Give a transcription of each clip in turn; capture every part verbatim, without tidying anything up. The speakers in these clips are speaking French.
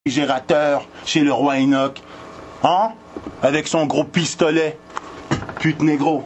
réfrigérateur chez le roi Enoch. Hein? Avec son gros pistolet. Pute négro.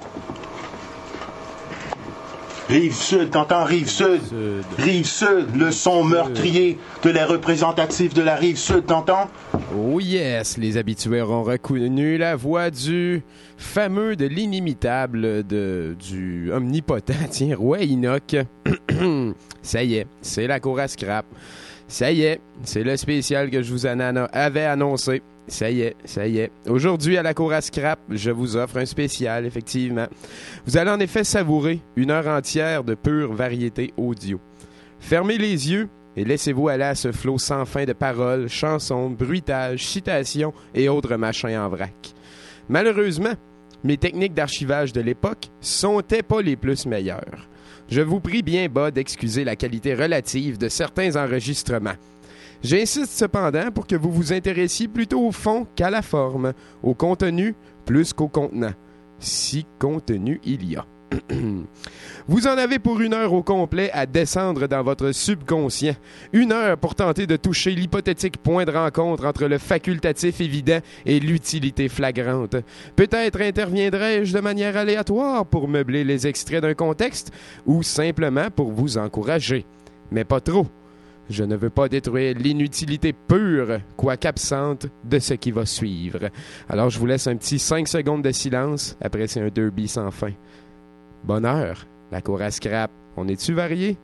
Rive sud, t'entends? Rive sud. Sud. Rive sud, le son meurtrier de les représentatifs de la rive sud, t'entends? Oh yes, les habitués auront reconnu la voix du fameux, de l'inimitable, de, du omnipotent, tiens, roi Enoch. Ça y est, c'est la cour à scrap. Ça y est, c'est le spécial que je vous anna- avais annoncé. Ça y est, ça y est. Aujourd'hui, à la cour à scrap, je vous offre un spécial, effectivement. Vous allez en effet savourer une heure entière de pure variété audio. Fermez les yeux et laissez-vous aller à ce flot sans fin de paroles, chansons, bruitages, citations et autres machins en vrac. Malheureusement, mes techniques d'archivage de l'époque sont-elles pas les plus meilleures. Je vous prie bien bas d'excuser la qualité relative de certains enregistrements. J'insiste cependant pour que vous vous intéressiez plutôt au fond qu'à la forme, au contenu plus qu'au contenant, si contenu il y a. Vous en avez pour une heure au complet à descendre dans votre subconscient. Une heure pour tenter de toucher l'hypothétique point de rencontre entre le facultatif évident et l'utilité flagrante. Peut-être interviendrai-je de manière aléatoire pour meubler les extraits d'un contexte ou simplement pour vous encourager. Mais pas trop. Je ne veux pas détruire l'inutilité pure, quoique absente, de ce qui va suivre. Alors je vous laisse un petit cinq secondes de silence, après c'est un derby sans fin. Bonne heure, la cour à scrap. On est-tu varié?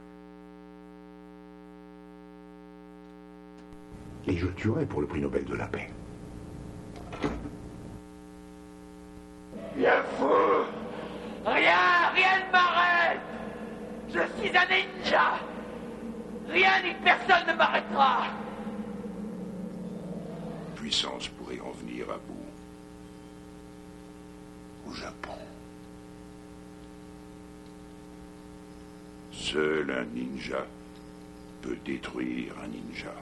Et je tuerai pour le prix Nobel de la paix. Bien fou! Rien, rien ne m'arrête! Je suis un ninja! Rien ni personne ne m'arrêtera! Puissance pourrait en venir à bout. Au Japon. Seul un ninja peut détruire un ninja.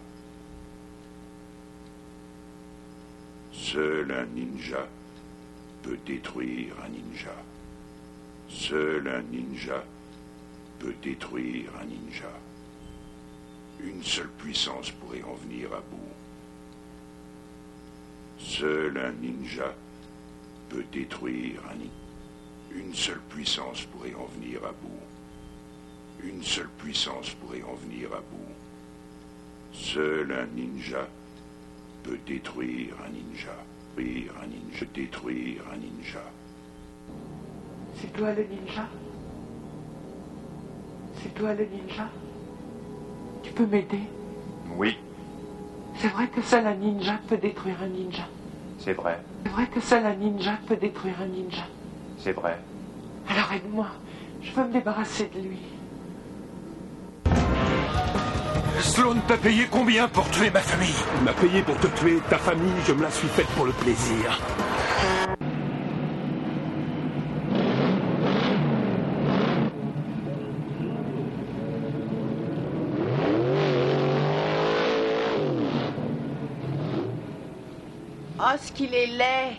Seul un ninja peut détruire un ninja. Seul un ninja peut détruire un ninja. Une seule puissance pourrait en venir à bout. Seul un ninja peut détruire un ninja. Une seule puissance pourrait en venir à bout. Une seule puissance pourrait en venir à bout. Seul un ninja peut détruire un ninja. Détruire un ninja. Détruire un ninja. C'est toi le ninja? C'est toi le ninja? Tu peux m'aider? Oui, C'est vrai que seul un ninja peut détruire un ninja. c'est vrai, C'est vrai que seul un ninja peut détruire un ninja. c'est vrai. Alors aide-moi, je veux me débarrasser de lui. Sloan t'a payé combien pour tuer ma famille? Il m'a payé pour te tuer, ta famille, je me la suis faite pour le plaisir. Oh, ce qu'il est laid!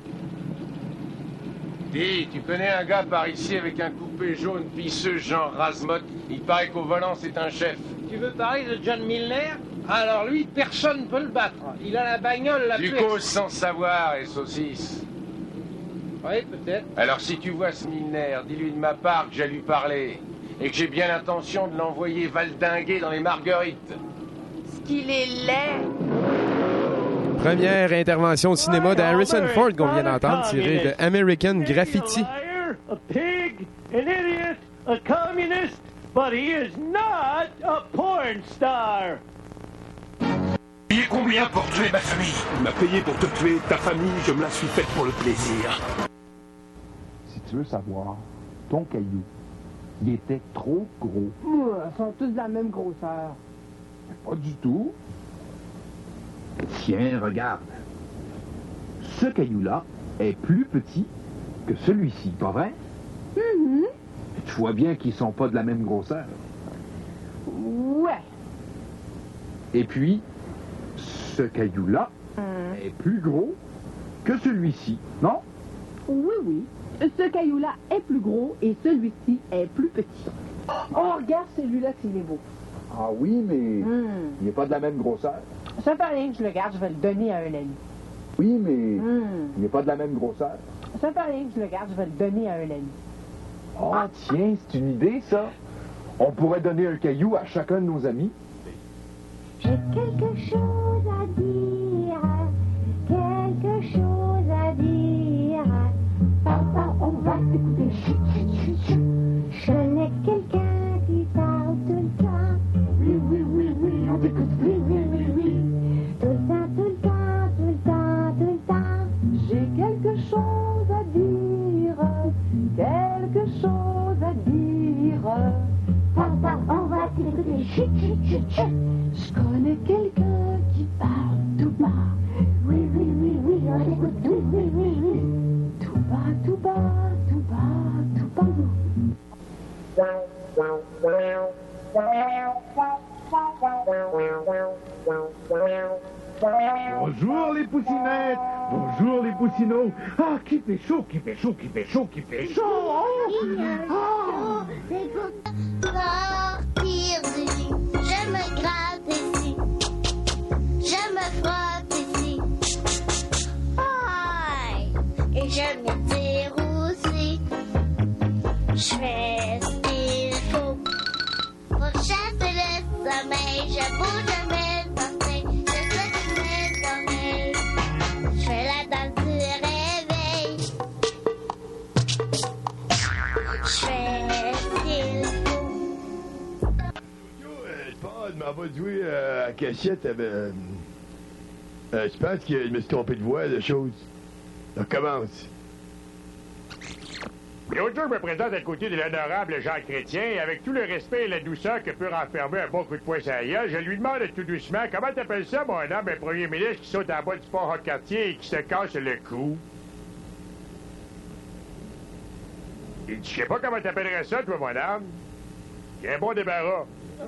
Dis, tu connais un gars par ici avec un coupé jaune pisseux genre Razmot? Il paraît qu'au volant c'est un chef. Tu veux parler de John Milner? Alors lui, personne ne peut le battre. Il a la bagnole la Tu plus... causes sans savoir, et saucisse. Oui, peut-être. Alors si tu vois ce Milner, dis-lui de ma part que j'ai lui parler. Et que j'ai bien l'intention de l'envoyer valdinguer dans les Marguerites. Ce qu'il est laid! Première intervention au cinéma de Harrison Ford qu'on vient d'entendre, tirée de American Graffiti. A pig, an idiot, a communist, but he is not a porn star. Payé combien pour tuer ma famille? Il m'a payé pour te tuer, ta famille, je me la suis faite pour le plaisir. Si tu veux savoir, ton caillou, il était trop gros. Mouah, ils sont tous de la même grosseur. Pas du tout. Tiens, regarde. Ce caillou-là est plus petit que celui-ci, pas vrai? Mm-hmm. Tu vois bien qu'ils sont pas de la même grosseur. Ouais. Et puis, ce caillou-là mm. est plus gros que celui-ci, non? Oui, oui. Ce caillou-là est plus gros et celui-ci est plus petit. Oh, regarde celui-là s'il est beau. Ah oui, mais mm. il n'est pas de la même grosseur. Ça fait rien que je le garde, je vais le donner à un ami. Oui, mais Hmm. il n'est pas de la même grosseur. Ça fait rien que je le garde, je vais le donner à un ami. Oh, tiens, c'est une idée, ça. On pourrait donner un caillou à chacun de nos amis. J'ai quelque chose à dire, quelque chose à dire. Papa, on va t'écouter. Chut, chut, chut, chut. Je connais quelqu'un qui parle tout le temps. Oui, oui, oui, oui, on t'écoute. Oui, oui, oui, oui. Tout le temps, tout le temps, tout le temps, tout le temps. J'ai quelque chose à dire, quelque chose à dire. Papa, on va t'écouter. Chut, chut, chut, chut. Je connais quelqu'un qui parle tout bas. Oui, oui, oui, oui, on t'écoute. Oui, oui, oui, oui. Tout bas, tout bas, tout bas, tout bas. Bonjour les poussinettes. Bonjour les poussinots. Ah, qui fait chaud, qui fait chaud, qui fait chaud, qui fait chaud. Oh. Sortir du lit, je me gratte ici, je me frotte ici. Aïe, et je me tire aussi. Je fais ce qu'il faut pour chasser le sommeil. Je bouge mes orteils, je souhaite mes oreilles. Je fais la danse du réveil. Je fais ce qu'il faut. Je pense que je m'en vais jouer euh, à cachette avec... Euh, euh, je pense que je me suis trompé de voix, de chose. On recommence. L'autre jour, je me présente à côté de l'honorable Jean Chrétien, et avec tout le respect et la douceur que peut renfermer un bon coup de poing sur la gueule, je lui demande tout doucement « Comment t'appelles ça, mon homme, un premier ministre qui saute en bas du pont Haut-Cartier et qui se casse le cou? » Il dit « Je sais pas comment t'appellerais ça, toi, mon homme. Il y a un bon débarras. »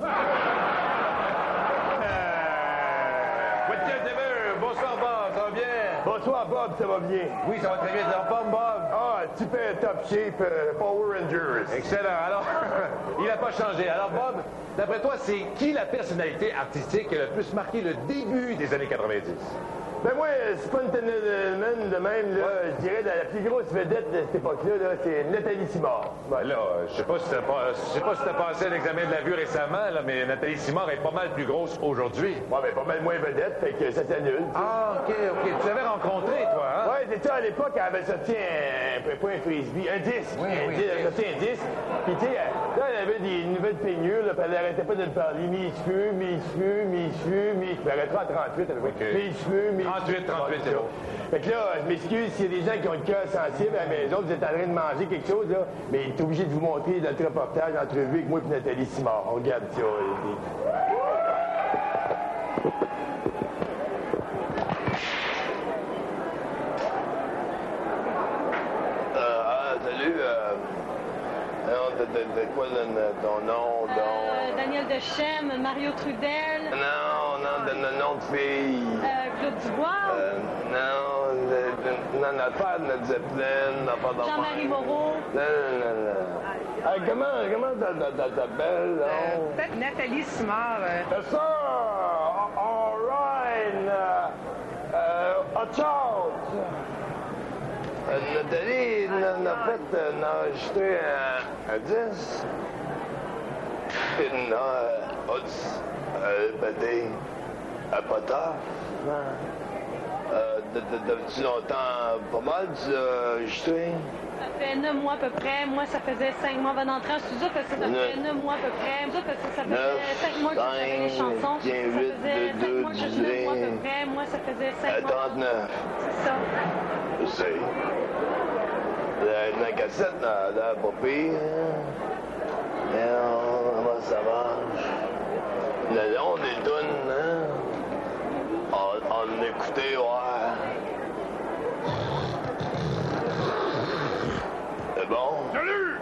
Bonsoir Bob, ça va bien? Bonsoir Bob, ça va bien? Oui, ça va très bien. En forme, Bob? Ah, super top shape, euh, Power Rangers. Excellent. Alors, il n'a pas changé. Alors Bob, d'après toi, c'est qui la personnalité artistique qui a le plus marqué le début des années quatre-vingt-dix? Ben moi, spontanément de même, là, je dirais la plus grosse vedette de cette époque-là, là, c'est Nathalie Simard. Ben là, je sais pas si t'as pas, je sais pas si t'as passé un examen de la vue récemment, là, mais Nathalie Simard est pas mal plus grosse aujourd'hui. Ouais, ben pas mal moins vedette, fait que ça s'annule. Ah, ok, ok. Tu l'avais rencontré, toi, hein? Ouais, c'est ça, à l'époque, elle avait sorti un, un, pas un frisbee, un disque. Oui, un oui. disque, elle avait sorti un disque. Puis tu sais, là, elle avait des nouvelles peignures, là, puis elle arrêtait pas de le parler. Mes cheveux, mes cheveux, mes cheveux, mes cheveux. Elle arrêtera à trente-huit, elle avait Ok. mes cheveux, mes trente-huit, trente-huit, c'est bon. Fait que là, je m'excuse s'il y a des gens qui ont le cœur sensible à la maison, vous êtes en train de manger quelque chose, là, mais il est obligé de vous montrer notre reportage, l'entrevue avec moi et Nathalie Simard. On regarde ça. Euh, ah, salut, euh... Non, de, de, de quoi le, ton nom, donc? Euh, Daniel Dechem, Mario Trudel. Non, non, de le nom de fille. Euh, Claude Dubois. Euh, non, de, de, non, notre père, notre Zeppelin, n'a pas d'enfant. Jean-Marie Moreau. Non, non, non, non. Ah, comment, comment t'appelles, là? Euh, Peut-être Nathalie Simard. Euh... Yes, sir! All right! Uh, uh, a child! Euh, Nathalie, n'a fait, euh, n'a acheté un, un disque. Une, euh, odds, euh, pété, un potard. Euh, depuis longtemps, pas mal, tu l'as acheté? Ça fait neuf mois à peu près. Moi, ça faisait cinq mois avant d'entrer en studio parce que ça faisait neuf mois à peu près. Moi, parce que ça faisait cinq mois que je savais les chansons. Ça faisait cinq mois que je neuf mois à peu près. Moi, ça faisait cinq mois. trente-neuf. C'est ça. Je sais. La, la cassette, là, là, pas pire. Et on, comment ça marche? Le long des tunes, hein? On, on écoutait, ouais. C'est bon? Salut!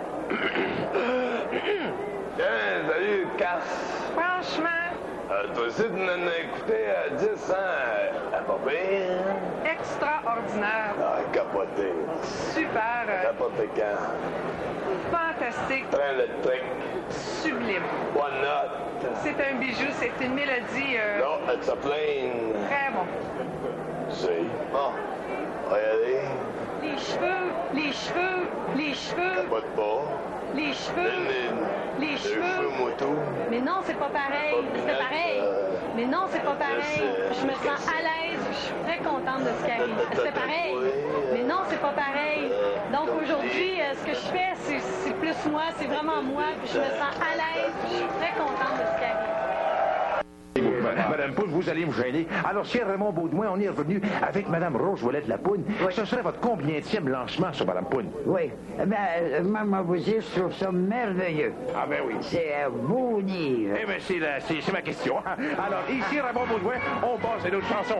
Tiens, salut, Casse. Franchement. Euh, toi aussi, tu en as écouté à dix, hein? À pas pire. Extraordinaire. Ah, capote. capoté. Super. euh, Capoté quand? Fantastique. Train le truc. Sublime. One note. C'est un bijou, c'est une mélodie. euh, Non, it's a plane. Très bon. C'est. Bon. On va y aller. Les cheveux, les cheveux, les cheveux, Capote pas. les cheveux, Les, les cheveux cheveux. moto. Mais non, c'est pas pareil. C'est pareil. Mais non, c'est pas pareil. Je me sens à l'aise. Je suis très contente de ce qui arrive. C'est pareil. Mais non, c'est pas pareil. Donc aujourd'hui, euh, ce que je fais, c'est c'est plus moi. C'est vraiment moi. Puis je me sens à l'aise. Je suis très contente de ce qui arrive. Madame Poune, vous allez me gêner. Alors, cher Raymond Baudouin, on est revenu avec Madame Rose Ouellette Lapoune. Oui. Ce serait votre combienième lancement sur Madame Poune? Oui. Ben, euh, maman vous dit, je trouve ça merveilleux. Ah ben oui. C'est un beau livre. Eh bien, c'est, la- c'est, c'est ma question. Alors, ici, Raymond Baudouin, on passe à notre chanson.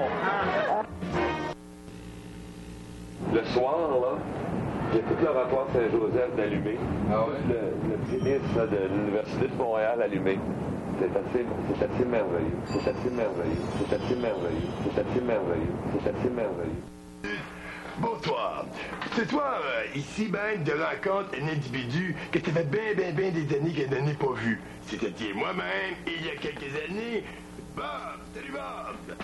Le soir, là, j'ai tout le rapport Saint-Joseph d'allumé. Ah ouais? Le, le petit ministre là, de l'Université de Montréal allumé. C'est assez, c'est assez merveilleux. C'est assez merveilleux. C'est assez merveilleux. C'est assez merveilleux. C'est assez merveilleux. Bonsoir. Ce soir, euh, ici même, je rencontre un individu que ça fait bien, bien, bien des années que je n'ai pas vu. C'est-à-dire moi-même, il y a quelques années. Bob! Salut Bob!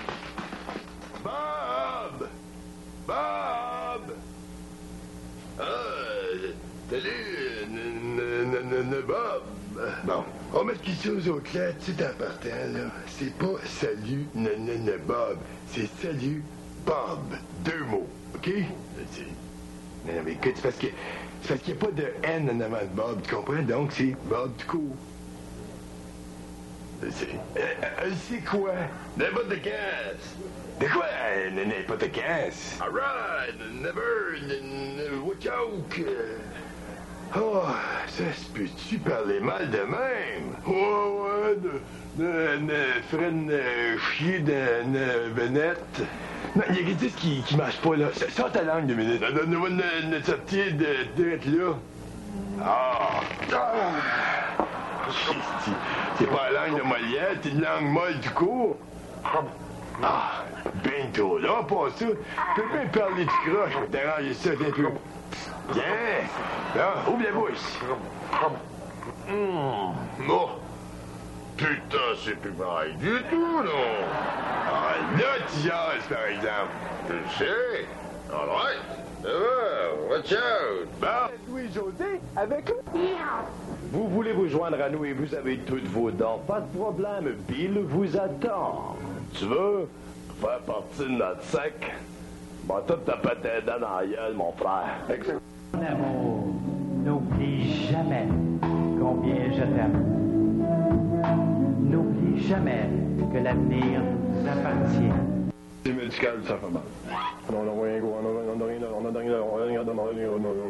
Bob! Bob! Ah, euh, salut, n- n- n- n- Bob! Bon, on met quelque chose au clair tout en partant, là. C'est pas salut, n- n- n- Bob. C'est salut, Bob. Deux mots, OK? C'est... Non, non, mais écoute, c'est parce que... C'est parce qu'il n'y a pas de N en avant de Bob, tu comprends? Donc, c'est Bob du coup. C'est... Euh, euh, c'est quoi? N'importe de casse. De quoi? Euh, N'importe casse. All right, never, n- n- watch out. Oh, ça se peut-tu parler mal de même? Ouais, ouais, de, de, de freine euh, chier de de Venette. Non, il y a quelque chose qui, qui marche pas, là. Sors ta langue deux minutes. Donne-moi une, une sortie de direct là. Ah! Ah! Christi. C'est pas la langue de Molière, c'est une langue molle du cours. Ah! Ben trop, là, pas ça. Tu peux bien parler du croche, mais t'arranger ça un peu. Tiens! Là, ouvre la bouche. Hum! Oh! Putain, c'est plus pareil du tout, non? Ah, là, tu jases, par exemple. Je sais. All right. Ça va, watch out. Bon. Louis-José, avec eux. Vous voulez vous joindre à nous et vous avez toutes vos dents. Pas de problème, Bill vous attend. Tu veux faire partie de notre sec? Bon, toi, t'as pas tes dents dans la gueule, mon frère. Mon amour, n'oublie jamais combien je t'aime. N'oublie jamais que l'avenir nous appartient. C'est médical, ça fait mal. Non, non, rien, on a rien, on a rien, on a rien, on a rien,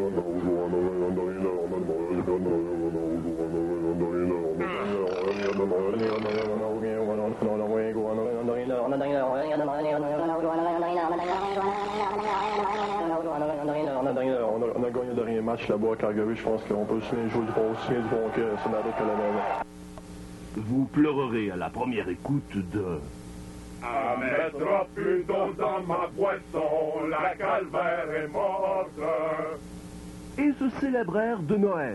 on a gagné le dernier match là-bas à Calgary, je pense qu'on peut aussi bien jouer du bon, aussi bien du bon que ce matin que la maison. Vous pleurerez à la première écoute de... À mettre plus d'eau dans ma boisson, la calvaire est morte. Et se célébrèrent de Noël.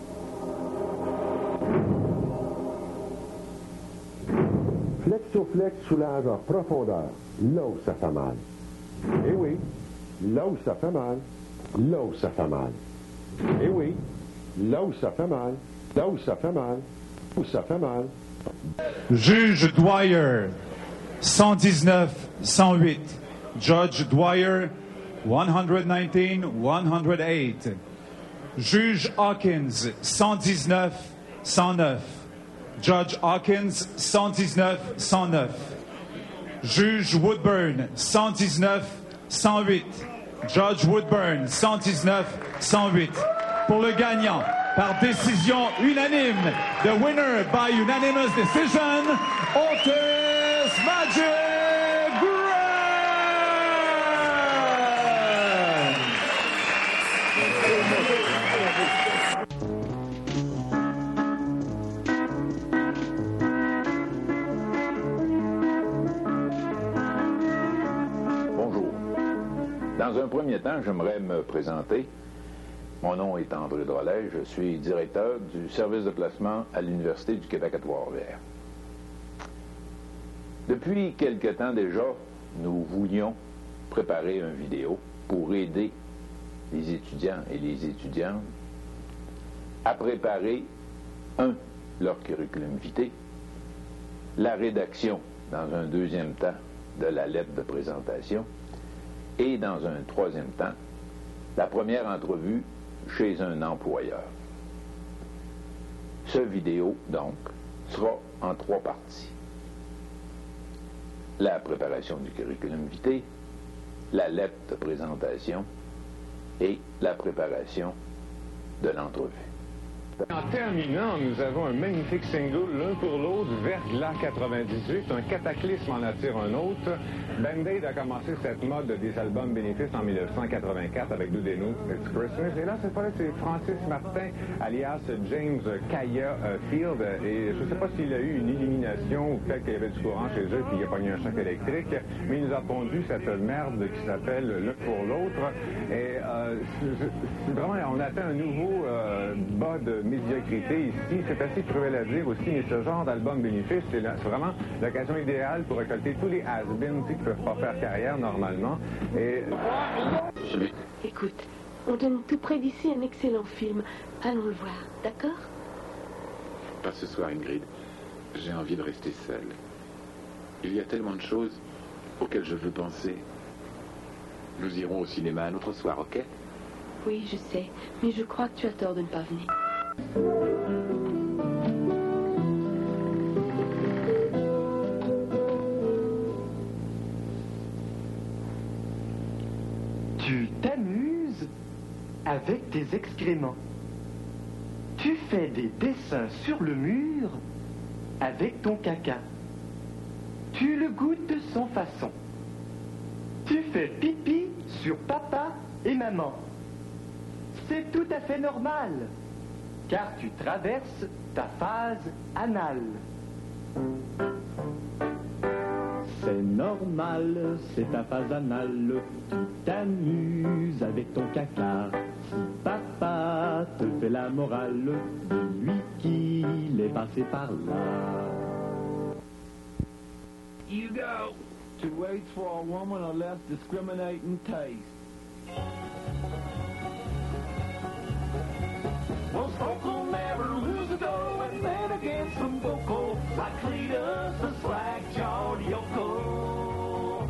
Flexoflex soulage en profondeur, là où ça fait mal. Eh oui, là où ça fait mal, là où ça fait mal. Eh oui, là où ça fait mal, là où ça fait mal, où ça fait mal. Juge Dwyer, cent dix-neuf cent huit. Judge Dwyer, one nineteen one oh eight. Juge Hawkins, cent dix-neuf cent neuf. Judge Hawkins, cent dix-neuf cent neuf. Juge Woodburn, cent dix-neuf cent huit. Judge Woodburn, cent dix-neuf cent huit. Pour le gagnant, par décision unanime, the winner by unanimous decision, Otis Magic Grant! Dans un premier temps, j'aimerais me présenter. Mon nom est André Drolet, je suis directeur du service de placement à l'Université du Québec à Trois-Rivières. Depuis quelque temps déjà, nous voulions préparer une vidéo pour aider les étudiants et les étudiantes à préparer, un, leur curriculum vitae, la rédaction, dans un deuxième temps, de la lettre de présentation, et dans un troisième temps, la première entrevue chez un employeur. Ce vidéo, donc, sera en trois parties. La préparation du curriculum vitae, la lettre de présentation et la préparation de l'entrevue. En terminant, nous avons un magnifique single l'un pour l'autre, Verglas quatre-vingt-dix-huit, un cataclysme en attire un autre. Band-Aid a commencé cette mode des albums bénéfices en mille neuf cent quatre-vingt-quatre avec Do They Know It's Christmas. Et là, cette fois-là, c'est Francis Martin, alias James Kaya Field. Et je ne sais pas s'il a eu une illumination ou peut-être qu'il y avait du courant chez eux puis il a pogné un choc électrique, mais il nous a pondu cette merde qui s'appelle L'un pour l'autre. Et euh, c'est vraiment, on atteint un nouveau euh, bas de médiocrité ici. C'est assez cruel à dire aussi, mais ce genre d'album bénéfice, c'est vraiment l'occasion idéale pour récolter tous les has-beens qui ne peuvent pas faire carrière normalement. Et... Écoute, on donne tout près d'ici un excellent film. Allons le voir, d'accord? Pas ce soir, Ingrid. J'ai envie de rester seule. Il y a tellement de choses auxquelles je veux penser. Nous irons au cinéma un autre soir, ok? Oui, je sais, mais je crois que tu as tort de ne pas venir. Tu t'amuses avec tes excréments. Tu fais des dessins sur le mur avec ton caca. Tu le goûtes sans façon. Tu fais pipi sur papa et maman. C'est tout à fait normal, car tu traverses ta phase anale. C'est normal, c'est ta phase anale. Tu t'amuses avec ton caca. Si papa te fait la morale, dis-lui qu'il est passé par là. You go. To wait for a woman of less discriminating taste. Well, Stokel never lose a go, and then again some vocal, like Cletus, the slack-jawed yokel.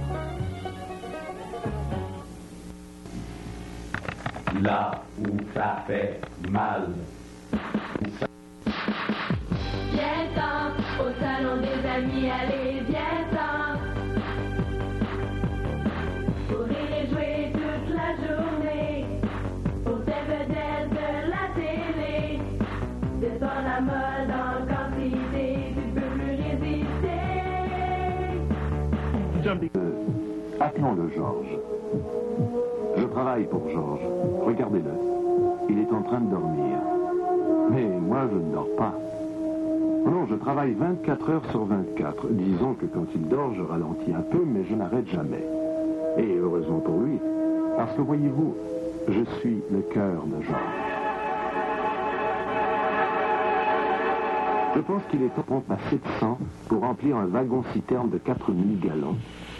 Là où ça fait mal. Viens-t'en, au salon des amis, allez, viens-t'en. Pour rire et jouer toute la journée, pour tes vedettes de la télé. Descends la mode en quantité, tu peux plus résister. Euh, appelons-le Georges. Je travaille pour Georges. Regardez-le. Il est en train de dormir. Mais moi, je ne dors pas. Non, je travaille vingt-quatre heures sur vingt-quatre. Disons que quand il dort, je ralentis un peu, mais je n'arrête jamais. Et heureusement pour lui, parce que voyez-vous, je suis le cœur de Georges. Je pense qu'il est temps à sept cents pour remplir un wagon-citerne de quatre mille gallons.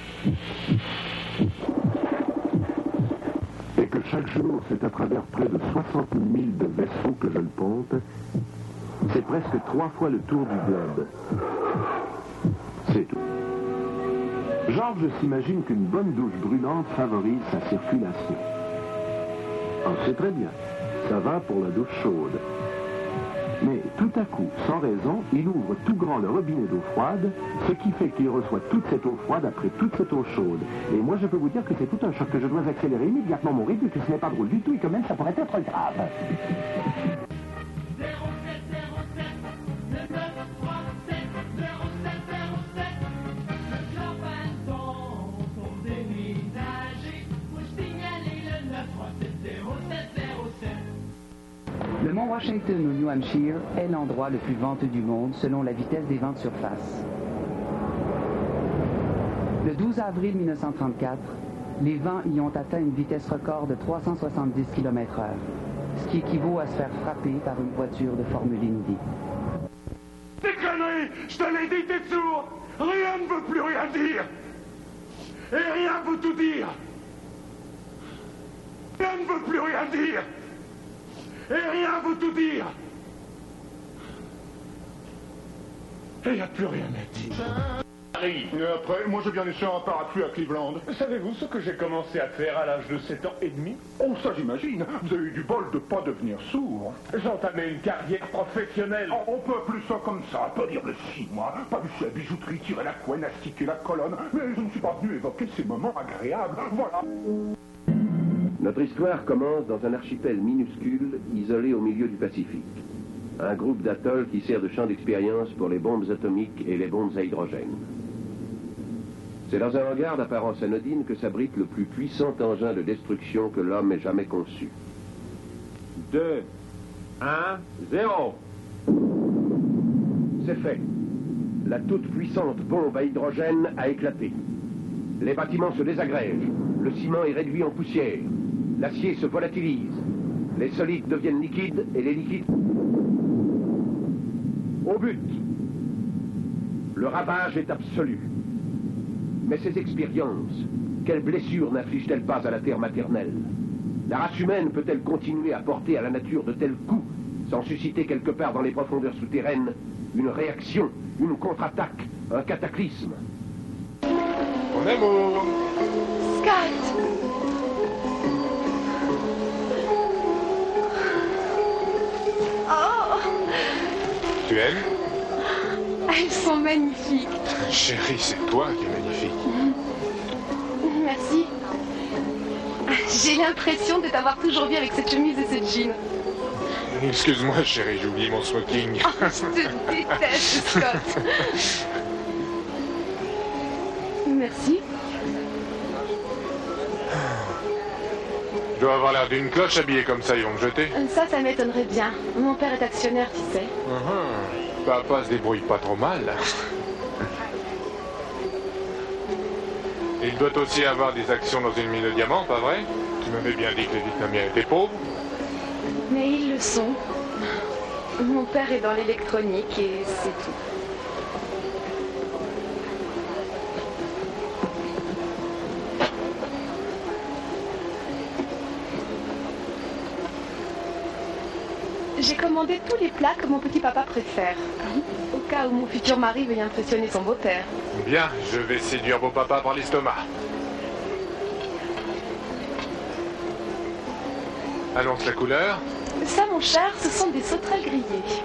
Et que chaque jour, c'est à travers près de soixante mille de vaisseaux que je le pompe. C'est presque trois fois le tour du globe. C'est tout. Georges s'imagine qu'une bonne douche brûlante favorise sa circulation. Oh, c'est très bien. Ça va pour la douche chaude. Mais tout à coup, sans raison, il ouvre tout grand le robinet d'eau froide, ce qui fait qu'il reçoit toute cette eau froide après toute cette eau chaude. Et moi, je peux vous dire que c'est tout un choc, que je dois accélérer immédiatement mon rythme, que ce n'est pas drôle du tout et que même ça pourrait être grave. Le mont Washington au New Hampshire est l'endroit le plus venteux du monde selon la vitesse des vents de surface. Le douze avril mille neuf cent trente-quatre, Les vents y ont atteint une vitesse record de trois cent soixante-dix kilomètres heure, ce qui équivaut à se faire frapper par une voiture de Formule Indy. Des conneries! Je te l'ai dit, t'es sourd! Rien ne veut plus rien dire! Et rien veut tout dire! Rien ne veut plus rien dire! Et rien veut tout dire! Et il n'y a plus rien à dire. Et après, moi j'ai bien laissé un parapluie à Cleveland. Savez-vous ce que j'ai commencé à faire à l'âge de sept ans et demi? Oh, ça j'imagine. Vous avez eu du bol de pas devenir sourd. J'entamais une carrière professionnelle. Oh, on peut appeler ça comme ça, pas dire le six mois. Pas du la bijouterie, tirer la couenne, astiquer la colonne. Mais je ne suis pas venu évoquer ces moments agréables. Voilà. Notre histoire commence dans un archipel minuscule, isolé au milieu du Pacifique. Un groupe d'atolls qui sert de champ d'expérience pour les bombes atomiques et les bombes à hydrogène. C'est dans un hangar d'apparence anodine que s'abrite le plus puissant engin de destruction que l'homme ait jamais conçu. deux, un, zéro. C'est fait. La toute puissante bombe à hydrogène a éclaté. Les bâtiments se désagrègent. Le ciment est réduit en poussière. L'acier se volatilise. Les solides deviennent liquides et les liquides... Au but. Le ravage est absolu. Mais ces expériences, quelles blessures n'infligent-elles pas à la terre maternelle? La race humaine peut-elle continuer à porter à la nature de tels coups, sans susciter quelque part dans les profondeurs souterraines une réaction, une contre-attaque, un cataclysme? Mon amour! Scott! Oh! Tu aimes? Elles sont magnifiques. Chérie, c'est toi qui es magnifique. Merci. J'ai l'impression de t'avoir toujours vu avec cette chemise et ce jean. Excuse-moi, chérie, j'ai oublié mon smoking. Oh, je te déteste, Scott. Merci. Je dois avoir l'air d'une cloche habillée comme ça, ils vont me jeter. Ça, ça m'étonnerait bien. Mon père est actionnaire, tu sais. Uh-huh. Papa se débrouille pas trop mal. Il doit aussi avoir des actions dans une mine de diamants, pas vrai? Tu m'avais bien dit que les Vietnamiens étaient pauvres. Mais ils le sont. Mon père est dans l'électronique et c'est tout. J'ai commandé tous les plats que mon petit papa préfère, au cas où mon futur mari veuille impressionner son beau-père. Bien, je vais séduire beau papa par l'estomac. Annonce la couleur. Ça, mon cher, ce sont des sauterelles grillées.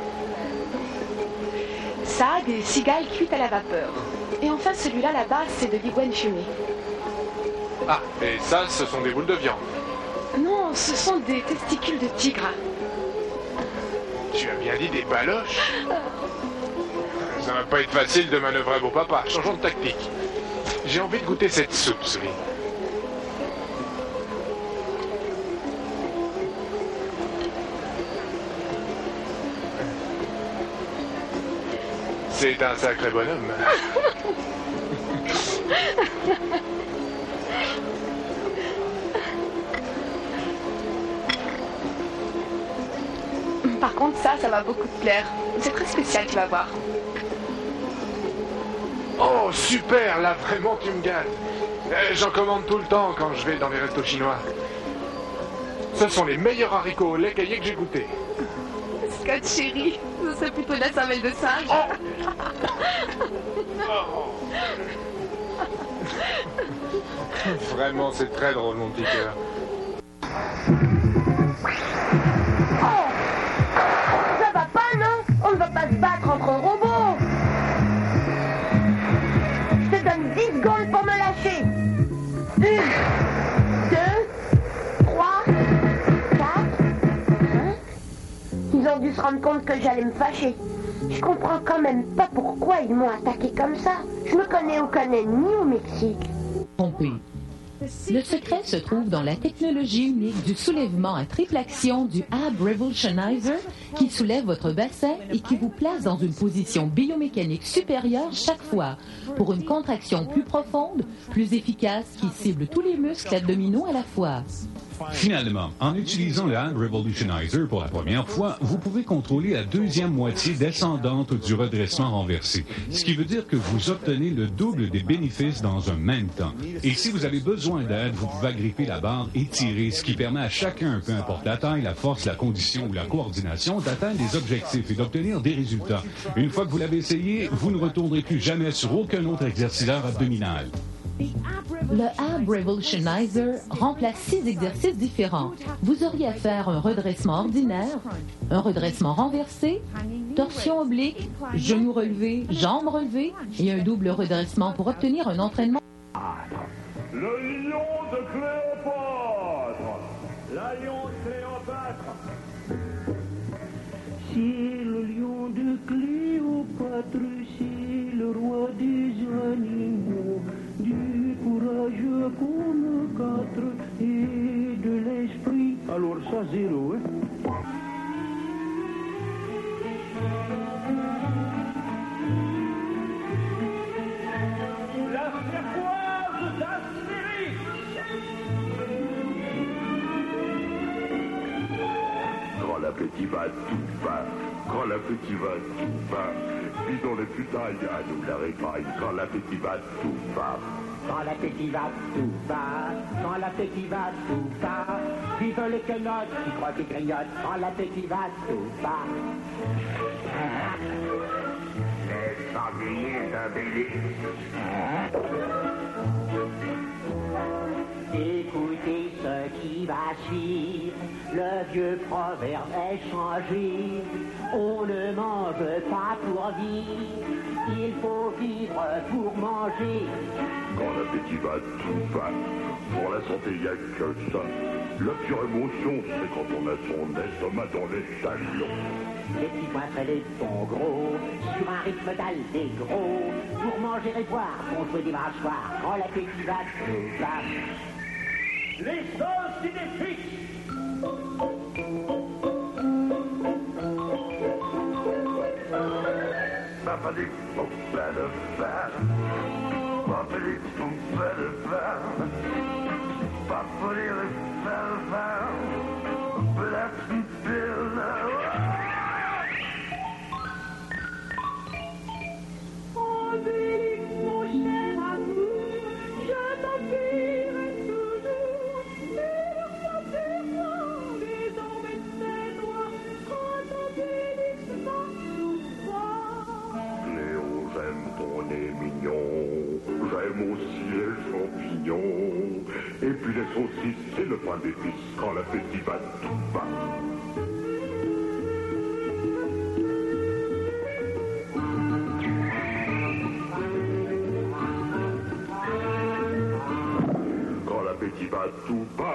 Ça, des cigales cuites à la vapeur. Et enfin, celui-là, là-bas, c'est de l'iguane fumée. Ah, et ça, ce sont des boules de viande. Non, ce sont des testicules de tigre. Tu as bien dit des baloches? Ça va pas être facile de manœuvrer beau papa. Changeons de tactique. J'ai envie de goûter cette soupe, Celine. C'est un sacré bonhomme. Par contre, ça, ça va beaucoup te plaire. C'est très spécial, tu vas voir. Oh, super! Là, vraiment, tu me gâtes. Eh, j'en commande tout le temps quand je vais dans les restos chinois. Ce sont les meilleurs haricots au lait caillé que j'ai goûté. Scott, chérie, ce serait plutôt de la cervelle de singe. Oh. Vraiment, c'est très drôle, mon petit cœur. Ça va pas, non? On ne va pas se battre entre robots. Je te donne dix secondes pour me lâcher. Une, deux, trois, quatre, cinq. Ils ont dû se rendre compte que j'allais me fâcher. Je comprends quand même pas pourquoi ils m'ont attaqué comme ça. Je ne connais aucun ennemi au Mexique. Trompé. Le secret se trouve dans la technologie unique du soulèvement à triple action du Ab Revolutionizer qui soulève votre bassin et qui vous place dans une position biomécanique supérieure chaque fois pour une contraction plus profonde, plus efficace qui cible tous les muscles abdominaux à la fois. Finalement, en utilisant le Ab Revolutionizer pour la première fois, vous pouvez contrôler la deuxième moitié descendante du redressement renversé, ce qui veut dire que vous obtenez le double des bénéfices dans un même temps. Et si vous avez besoin d'aide, vous pouvez agripper la barre et tirer, ce qui permet à chacun, peu importe la taille, la force, la condition ou la coordination, d'atteindre des objectifs et d'obtenir des résultats. Une fois que vous l'avez essayé, vous ne retournerez plus jamais sur aucun autre exercice abdominal. Le Ab Revolutionizer remplace six exercices différents. Vous auriez à faire un redressement ordinaire, un redressement renversé, torsion oblique, genoux relevés, jambes relevées et un double redressement pour obtenir un entraînement. Le lion de Cléopâtre! La lion de Cléopâtre! C'est le lion de Cléopâtre, c'est le roi des animaux, du courage comme quatre et de l'esprit. Alors ça, zéro, hein? La serpoise d'Astérix! Quand l'appétit va tout va, quand l'appétit va tout va, puis dans les putailles à nous la répaille, quand l'appétit va tout va. Quand l'appétit va, tout va. Quand l'appétit va, tout va. Vive les quenottes qui croient qu'ils grignotent. Quand l'appétit va, tout va. Les sangliers d'Obélix. Écoutez ce qui va suivre. Le vieux proverbe est changé. On ne mange pas pour vivre. Il faut vivre pour manger. Quand l'appétit va, tout va. Pour la santé, il n'y a que ça. La pure émotion, c'est quand on a son estomac dans les talons. Les petits points sont gros, sur un rythme d'allegro. Pour manger et boire, on joue dimanche soir. Quand l'appétit va, tout va. Les sauces cinéfiques! Papa dit qu'on fait le faire. Papa dit qu'on fait le faire. Papa dit qu'on fait le faire. But that's still Obélix, mon cher amour, je t'appuierai toujours. Sur ta personne, désormais c'est toi. Quand Obélix va tout voir. Léon, j'aime ton nez mignon, j'aime aussi les champignons, et puis les saucisses et le pain d'épices, quand l'appétit va tout va. Quand l'appétit va tout va.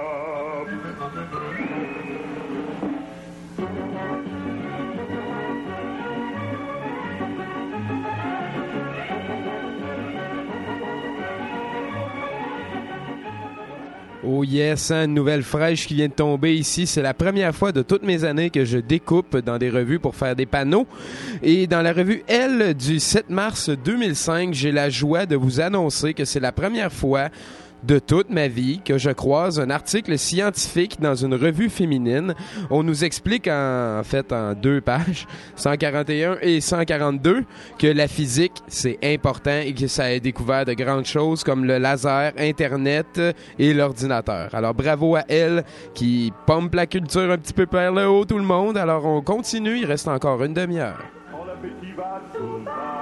Oh yes, hein, une nouvelle fraîche qui vient de tomber ici. C'est la première fois de toutes mes années que je découpe dans des revues pour faire des panneaux. Et dans la revue Elle du sept mars deux mille cinq, j'ai la joie de vous annoncer que c'est la première fois de toute ma vie que je croise un article scientifique dans une revue féminine. On nous explique en, en fait en deux pages, cent quarante et un et cent quarante-deux, que la physique c'est important et que ça a découvert de grandes choses comme le laser, Internet et l'ordinateur. Alors bravo à elle qui pompe la culture un petit peu vers le haut tout le monde. Alors on continue, il reste encore une demi-heure. Quand l'appétit va tout va.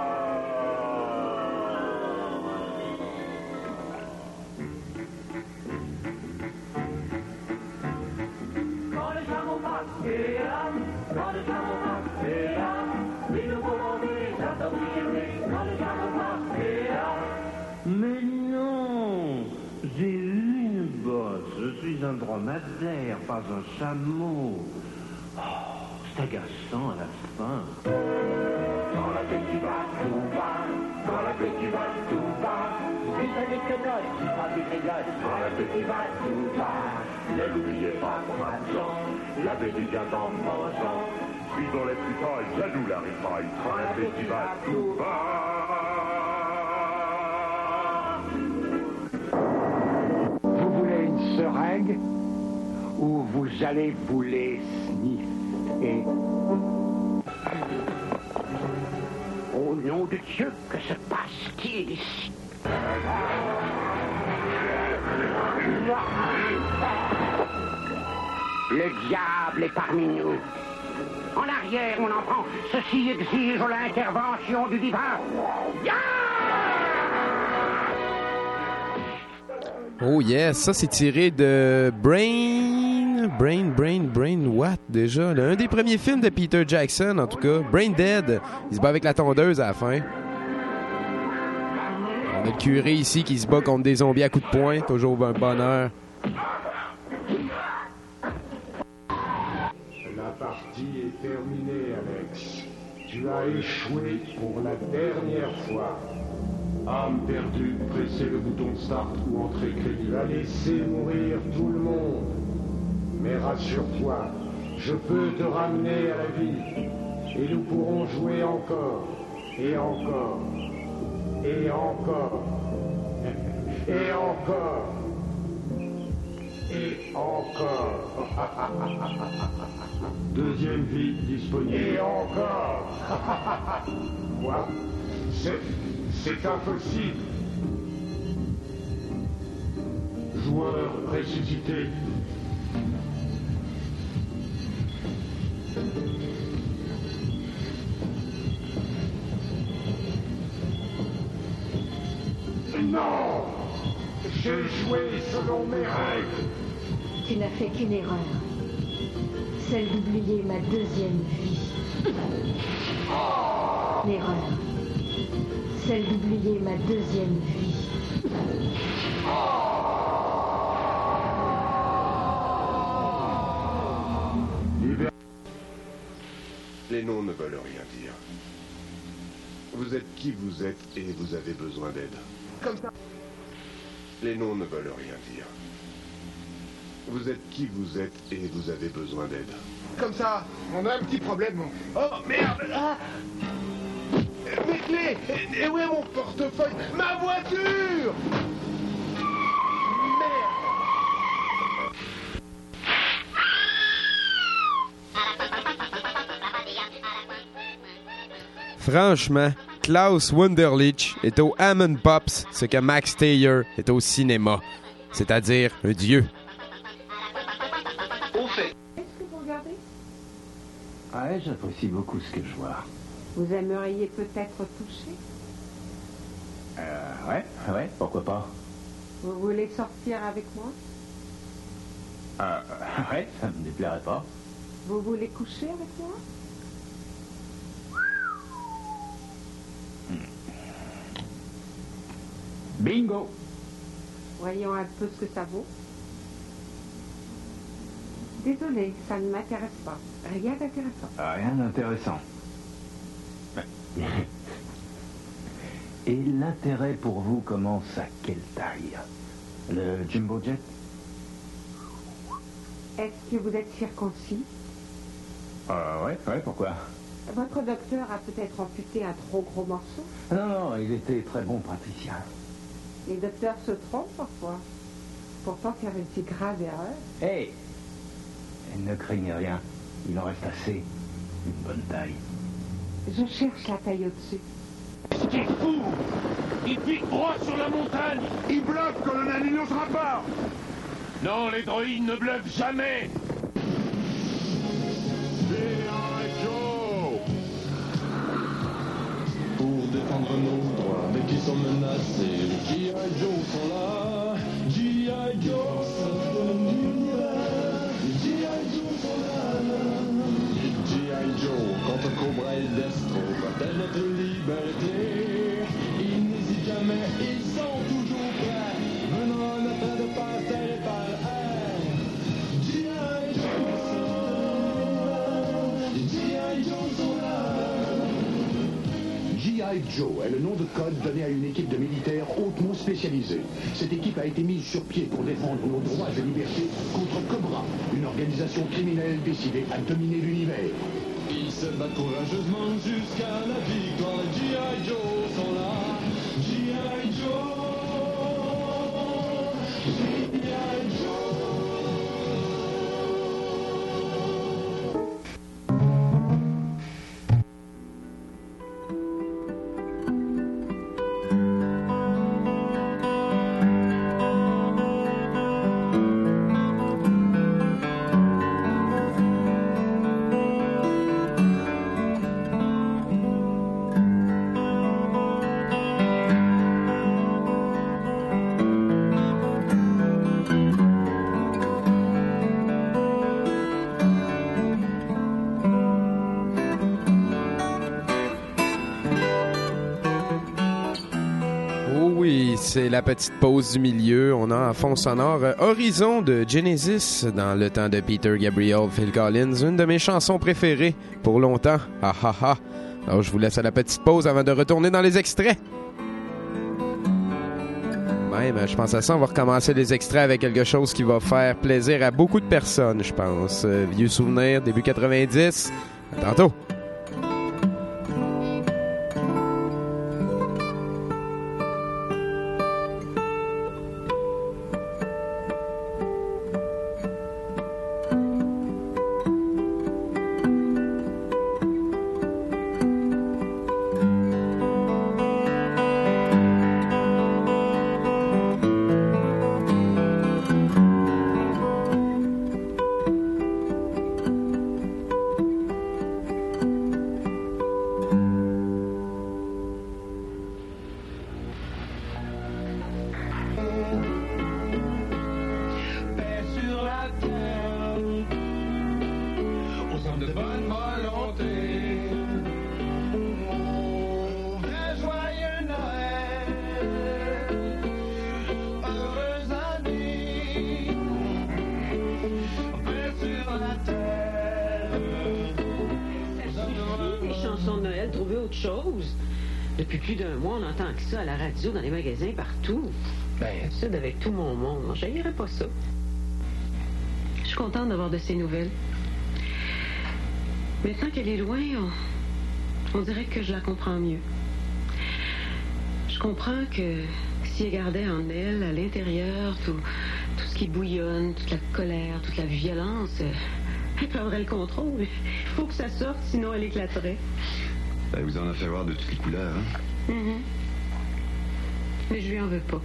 Mais non, j'ai eu une bosse. Je suis un dromadaire, pas un chameau. Oh, c'est agaçant à la fin. Dans la tête qui va tout bas, dans la tête qui va tout bas. Il fait des quenottes, il fera des grignottes. Dans la tête qui va tout bas. Ne l'oubliez pas, croissant, lavez-les bien en mangeant. Suivant les fritailles, ça nous la ripaille. Dans la tête qui va tout bas. Vous voulez une seringue ou vous allez vous les sniffer? Au nom de Dieu, que se passe-t-il ici? Le diable est parmi nous. En arrière, mon enfant, ceci exige l'intervention du divin. Oh yes, ça c'est tiré de Brain... Brain, Brain, Brain, what déjà? Un des premiers films de Peter Jackson, en tout cas. Brain Dead. Il se bat avec la tondeuse à la fin. On a le curé ici qui se bat contre des zombies à coups de poing. Toujours un bonheur. La partie est terminée, Alex. Tu as échoué pour la dernière fois. Âme perdue, pressez le bouton de start ou entrez crédit. Tu as laissé mourir tout le monde. Mais rassure-toi, je peux te ramener à la vie. Et nous pourrons jouer encore, et encore, et encore, et encore, et encore. Deuxième vie disponible. Et encore. Quoi? C'est... c'est impossible. Joueur ressuscité. Non! J'ai joué selon mes règles. Tu n'as fait qu'une erreur. Celle d'oublier ma deuxième vie. L'erreur. Celle d'oublier ma deuxième vie. Les noms ne veulent rien dire. Vous êtes qui vous êtes et vous avez besoin d'aide. Comme ça. Les noms ne veulent rien dire. Vous êtes qui vous êtes et vous avez besoin d'aide. Comme ça, on a un petit problème. Oh, merde ah. Mes clés! Et où est mon portefeuille? Ma voiture! Merde! Franchement, Klaus Wunderlich est au Hammond Pops ce que Max Taylor est au cinéma, c'est-à-dire un dieu. Qu'est-ce que vous regardez? Ouais, j'apprécie beaucoup ce que je vois. Vous aimeriez peut-être toucher? Euh, ouais, ouais, pourquoi pas. Vous voulez sortir avec moi? Euh, ouais, ça me déplairait pas. Vous voulez coucher avec moi? Bingo! Voyons un peu ce que ça vaut. Désolé, ça ne m'intéresse pas. Rien d'intéressant. Ah, rien d'intéressant. Et l'intérêt pour vous commence à quelle taille? Le Jumbo Jet? Est-ce que vous êtes circoncis? Euh, ouais, ouais, pourquoi? Votre docteur a peut-être amputé un trop gros morceau? Non, non, il était très bon praticien. Les docteurs se trompent parfois. Pourtant, faire une si grave erreur. Hé! Hey, ne craignez rien. Il en reste assez. Une bonne taille. Je cherche la taille au-dessus. C'est fou! Il pique droit sur la montagne! Il bluffe, colonel, il n'osera pas! Non, les droïdes ne bluffent jamais! Pour défendre nos droits, mais qui sont menacés. Les G I. Joe sont là. G I. Joe sont l'univers. Les G I. Joe sont là. Les G I. Joe contre Cobra et Destro protègent notre liberté. Ils n'hésitent jamais, ils sont toujours prêts. Venant à notre de passer par air. G I. Joe sont l'univers. Les G I. Joe sont là. I. Joe est le nom de code donné à une équipe de militaires hautement spécialisés. Cette équipe a été mise sur pied pour défendre nos droits et libertés contre Cobra, une organisation criminelle décidée à dominer l'univers. Ils se battent courageusement jusqu'à la victoire. G I. Joe sont là. G I. Joe. G I. Joe. C'est la petite pause du milieu. On a en fond sonore euh, Horizon de Genesis dans le temps de Peter Gabriel, Phil Collins, une de mes chansons préférées pour longtemps. Ah ah ah. Alors je vous laisse à la petite pause avant de retourner dans les extraits. Même, je pense à ça, on va recommencer les extraits avec quelque chose qui va faire plaisir à beaucoup de personnes, je pense. Euh, vieux souvenirs, début quatre-vingt-dix. À tantôt. Depuis plus d'un mois, on entend que ça à la radio, dans les magasins, partout. Ben, ça, avec tout mon monde. J'haïrais pas ça. Je suis contente d'avoir de ces nouvelles. Maintenant qu'elle est loin, on, on dirait que je la comprends mieux. Je comprends que si elle gardait en elle, à l'intérieur, tout, tout ce qui bouillonne, toute la colère, toute la violence, elle prendrait le contrôle. Il faut que ça sorte, sinon elle éclaterait. Ben, vous en a fait voir de toutes les couleurs, hein? Mm-hmm. Mais je lui en veux pas.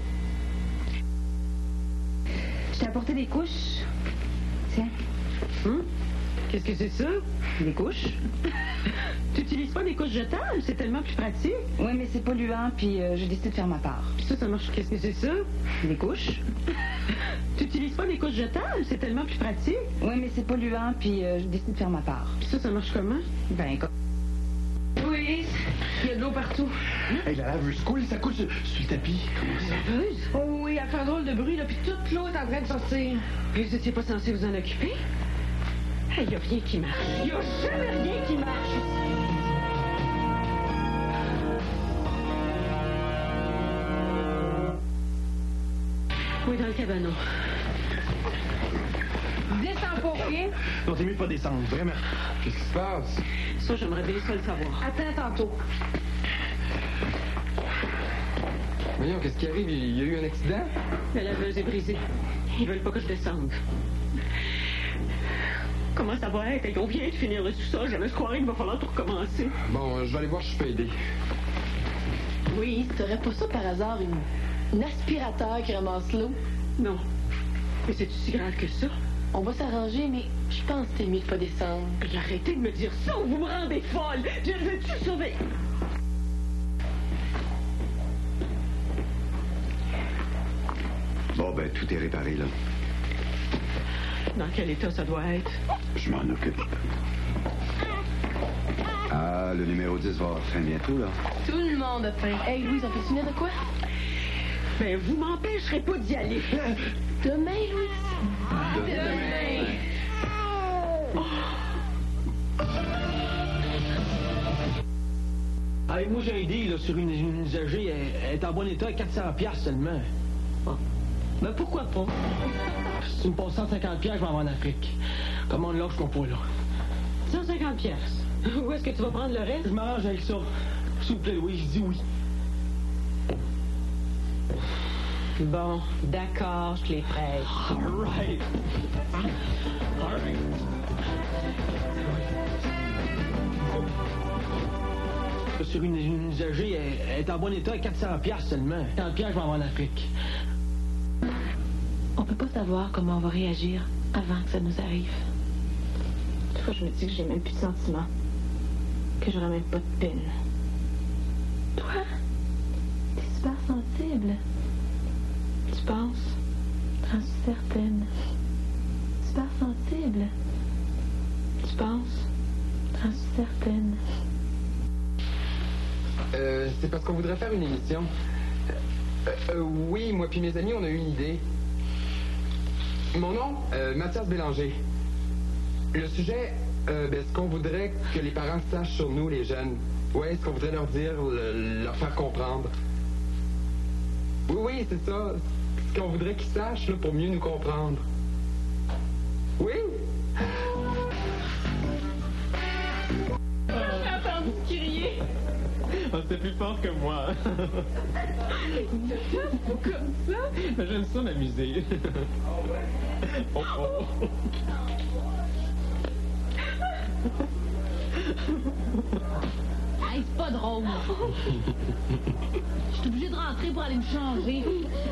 Je t'ai apporté des couches. Tiens. Hum? Qu'est-ce que c'est ça? Des couches? Tu n'utilises pas des couches jetables? C'est tellement plus pratique. Oui, mais c'est polluant, puis euh, j'ai décidé de faire ma part. Puis ça, ça marche. Qu'est-ce que c'est ça? Des couches? Tu n'utilises pas des couches jetables? C'est tellement plus pratique. Oui, mais c'est polluant, puis euh, j'ai décidé de faire ma part. Puis ça, ça marche comment? Ben, comme... Oui, il y a de l'eau partout. Hey, la laveuse coule, ça coule sur, sur le tapis. Comment ça? La laveuse? Oh oui, elle fait un drôle de bruit, là, puis toute l'eau est en train de sortir. Puis vous étiez pas censé vous en occuper? Il n'y a rien qui marche. Il n'y a jamais rien qui marche. Oui, dans le cabanon. Descends pas, rien. Non, t'es mieux de pas descendre, vraiment. Qu'est-ce qui se passe? Ça, j'aimerais bien ça le savoir. Attends tantôt. Voyons, qu'est-ce qui arrive? Il y a eu un accident? La laveuse est brisée. Ils veulent pas que je descende. Comment ça va être? On vient de finir le sous-sol. J'avais se croire qu'il va falloir tout recommencer. Bon, euh, je vais aller voir si je peux aider. Oui, t'aurais pas ça par hasard, une, une aspirateur qui ramasse l'eau? Non. Mais c'est si grave que ça? On va s'arranger, mais je pense que t'es mieux de pas descendre. Arrêtez de me dire ça ou vous me rendez folle! Je veux-tu sauver? Bon, ben, tout est réparé, là. Dans quel état ça doit être? Je m'en occupe. Ah, le numéro dix va avoir faim bientôt, là. Tout le monde a faim. Hey, Louise, on peut se souvenir de quoi? Ben, vous m'empêcherez pas d'y aller. Demain, Louise. Demain. Demain. Oh. Hey, moi, j'ai un deal là, sur une, une usagée. Elle, elle est en bon état à quatre cents piastres seulement. Ah. Ben, pourquoi pas? Si tu me passes cent cinquante piastres, je vais en avoir en Afrique. Comment là, je comprends pas, là. cent cinquante piastres? Où est-ce que tu vas prendre le reste? Je m'arrange avec ça. S'il vous plaît, Louis, je dis oui. Bon, d'accord, je te les prête. All right. All right. Sur une, une usagée, elle, elle est en bon état à quatre cents piastres seulement. cent piastres, je vais en avoir en Afrique. On peut pas savoir comment on va réagir avant que ça nous arrive. Des fois, je me dis que j'ai même plus de sentiments. Que j'aurai même pas de peine. Toi, t'es super sensible. Tu penses? J'en suis certaine. Super sensible. Tu penses? J'en suis certaine. Euh, c'est parce qu'on voudrait faire une émission. Euh, euh, oui, moi puis mes amis, on a eu une idée. Mon nom, euh, Mathias Bélanger. Le sujet, euh, ben, ce qu'on voudrait que les parents sachent sur nous, les jeunes. Ouais, ce qu'on voudrait leur dire, le- leur faire comprendre. Oui, oui, c'est ça. Ce qu'on voudrait qu'ils sachent là, pour mieux nous comprendre. Oui? J'ai entendu crier. Oh, c'est plus fort que moi. Comme ça? Mais j'aime ça m'amuser. Oh, oh. Hey, c'est pas drôle. Je suis obligée de rentrer pour aller me changer.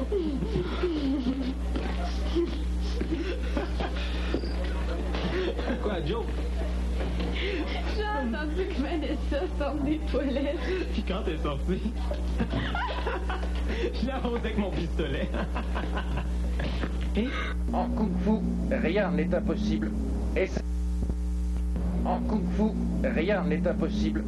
Quoi, Joe? J'ai entendu que Vanessa sort des toilettes. Puis quand t'es sorti, je l'ai arrosé avec mon pistolet. En kung-fu, rien n'est impossible. Et c'est- en kung-fu, rien n'est impossible.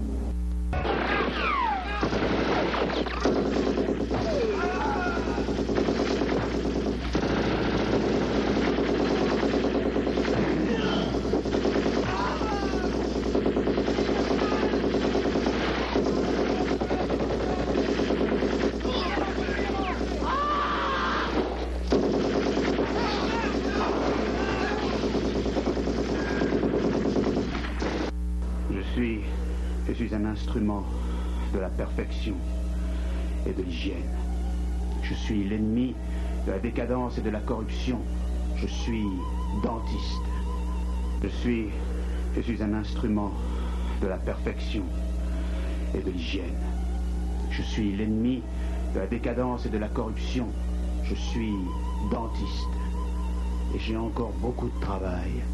Je suis, je suis un instrument de la perfection et de l'hygiène. Je suis l'ennemi de la décadence et de la corruption. Je suis dentiste. Je suis, je suis un instrument de la perfection et de l'hygiène. Je suis l'ennemi de la décadence et de la corruption. Je suis dentiste. Et j'ai encore beaucoup de travail.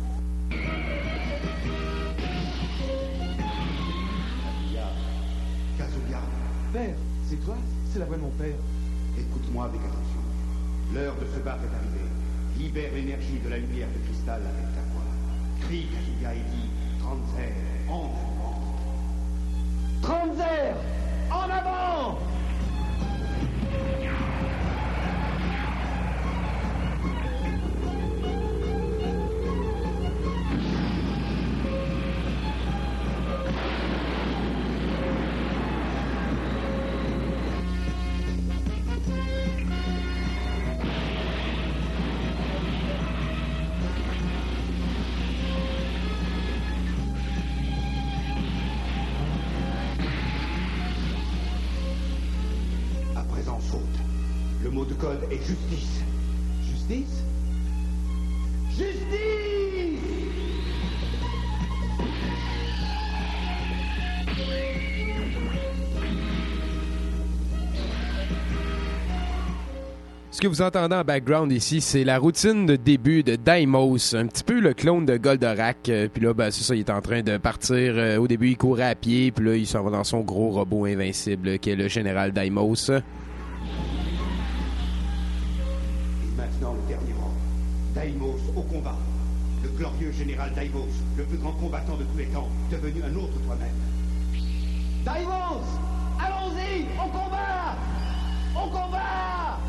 Kazuya. Père, c'est toi? C'est la voix de mon père. Écoute-moi avec attention. L'heure de se battre est arrivée. Libère l'énergie de la lumière de cristal avec ta voix. Crie, Kazuya, et dis Tranzer, en avant. Tranzer, en avant! À présent, saute. Le mot de code est justice. Justice? Justice! Ce que vous entendez en background ici, c'est la routine de début de Daimos, un petit peu le clone de Goldorak. Euh, puis là, ben, c'est ça, il est en train de partir. Euh, au début, il courait à pied, puis là, il s'en va dans son gros robot invincible, qui est le général Daimos. Et maintenant, le dernier rang. Daimos au combat. Le glorieux général Daimos, le plus grand combattant de tous les temps, devenu un autre toi-même. Daimos! Allons-y! Au combat! Au combat!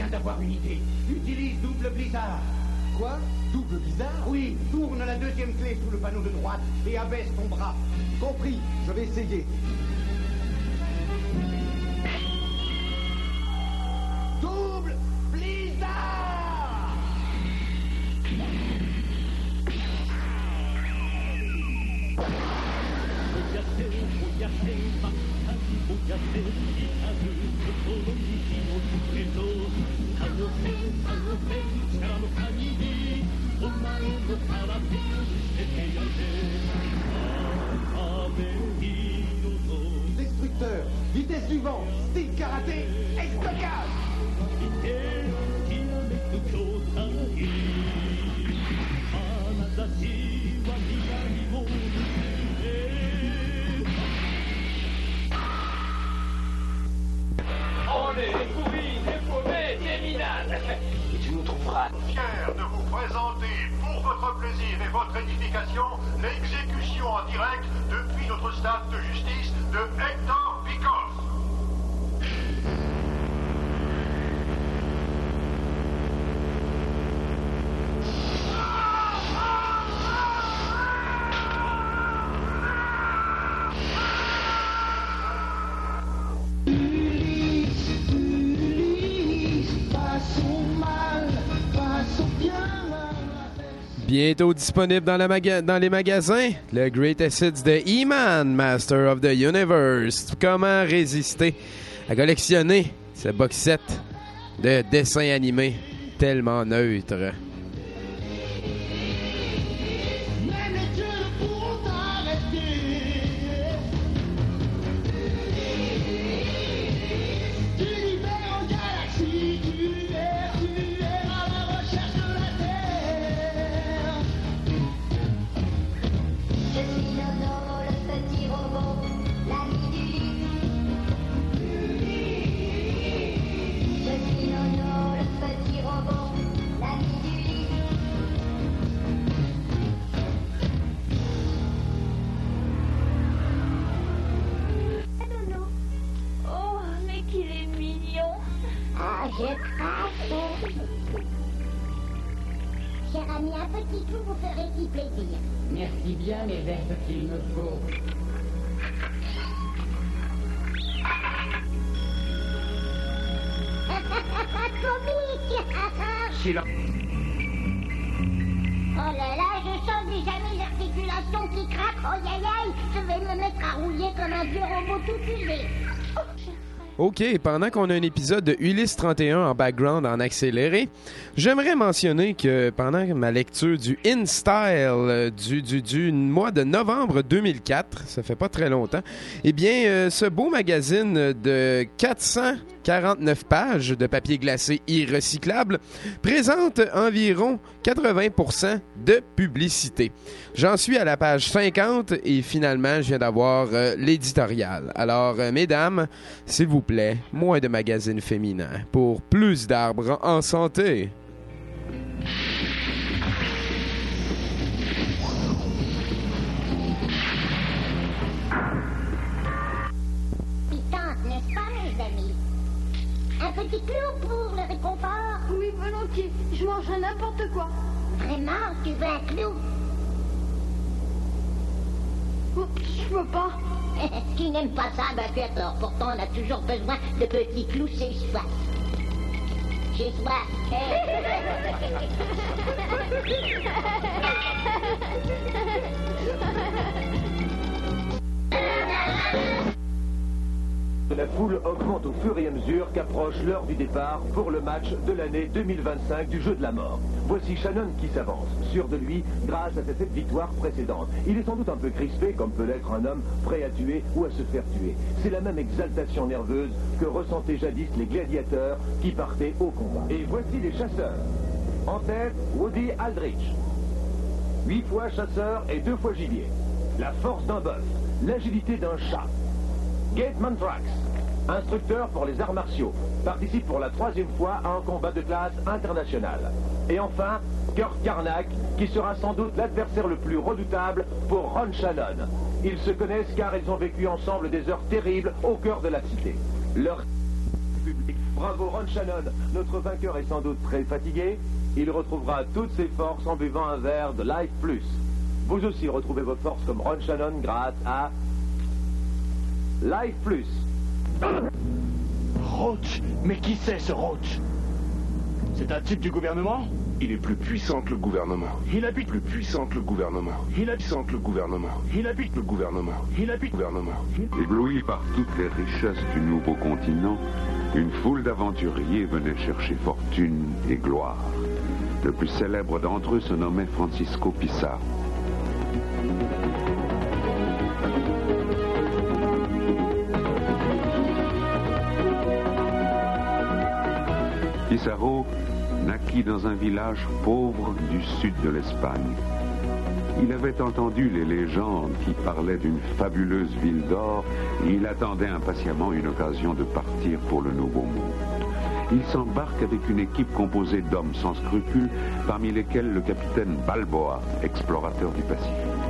viens d'avoir une idée. Utilise double blizzard. Quoi? Double blizzard? Oui, tourne la deuxième clé sous le panneau de droite et abaisse ton bras. Compris, je vais essayer. Double blizzard! Destructeur, vitesse du vent, style karaté, estocade. On est des pourris, des paumés, des minables. Et tu nous trouveras fier de vous présenter, pour votre plaisir et votre édification, l'exécution en direct depuis notre stade de justice de Hector Picos. Bientôt disponible dans, la maga- dans les magasins, le Greatest Hits de He-Man, Master of the Universe. Comment résister à collectionner ce box set de dessins animés tellement neutre? Je crache. Cher ami, un petit clou vous ferait si plaisir. Merci bien, mais vers ce qu'il me faut. Comique. Silence. Oh là là, je sens déjà mes articulations qui craquent. Oh aïe aïe, je vais me mettre à rouiller comme un vieux robot tout usé. Oh, OK, pendant qu'on a un épisode de Ulysse trente et un en background en accéléré, j'aimerais mentionner que pendant ma lecture du InStyle du, du, du mois de novembre deux mille quatre, ça fait pas très longtemps, eh bien, euh, ce beau magazine de quatre cent quarante-neuf pages de papier glacé irrecyclable présente environ quatre-vingts pour cent de publicité. J'en suis à la page cinquante et finalement, je viens d'avoir euh, l'éditorial. Alors, euh, mesdames, s'il vous plaît, moins de magazines féminins pour plus d'arbres en santé. Pitante, n'est-ce pas, mes amis? Un petit clou pour le réconfort? Oui, volontiers. Je mangerai n'importe quoi. Vraiment, tu veux un clou? Oh, je peux pas. Tu n'aimes pas ça, bah tu as tort. Pourtant, on a toujours besoin de petits clous chez soi. Chez soi. La foule augmente au fur et à mesure qu'approche l'heure du départ pour le match de l'année deux mille vingt-cinq du Jeu de la Mort. Voici Shannon qui s'avance, sûr de lui grâce à ses sept victoires précédentes. Il est sans doute un peu crispé, comme peut l'être un homme prêt à tuer ou à se faire tuer. C'est la même exaltation nerveuse que ressentaient jadis les gladiateurs qui partaient au combat. Et voici les chasseurs. En tête, Woody Aldrich. Huit fois chasseur et deux fois gibier. La force d'un bœuf, l'agilité d'un chat. Gateman Trax, instructeur pour les arts martiaux, participe pour la troisième fois à un combat de classe internationale. Et enfin, Kirk Carnac, qui sera sans doute l'adversaire le plus redoutable pour Ron Shannon. Ils se connaissent car ils ont vécu ensemble des heures terribles au cœur de la cité. Leur public Bravo Ron Shannon. Notre vainqueur est sans doute très fatigué. Il retrouvera toutes ses forces en buvant un verre de Life Plus. Vous aussi retrouvez vos forces comme Ron Shannon grâce à Life Plus. Roach? Mais qui c'est ce Roach? C'est un type du gouvernement? Il est plus puissant que le gouvernement. Il habite plus puissant que le gouvernement. Il habite puissant que le gouvernement. Il habite le gouvernement. Il habite le gouvernement. Ébloui par toutes les richesses du nouveau continent, une foule d'aventuriers venait chercher fortune et gloire. Le plus célèbre d'entre eux se nommait Francisco Pizarro. Pizarro naquit dans un village pauvre du sud de l'Espagne. Il avait entendu les légendes qui parlaient d'une fabuleuse ville d'or et il attendait impatiemment une occasion de partir pour le Nouveau Monde. Il s'embarque avec une équipe composée d'hommes sans scrupules, parmi lesquels le capitaine Balboa, explorateur du Pacifique.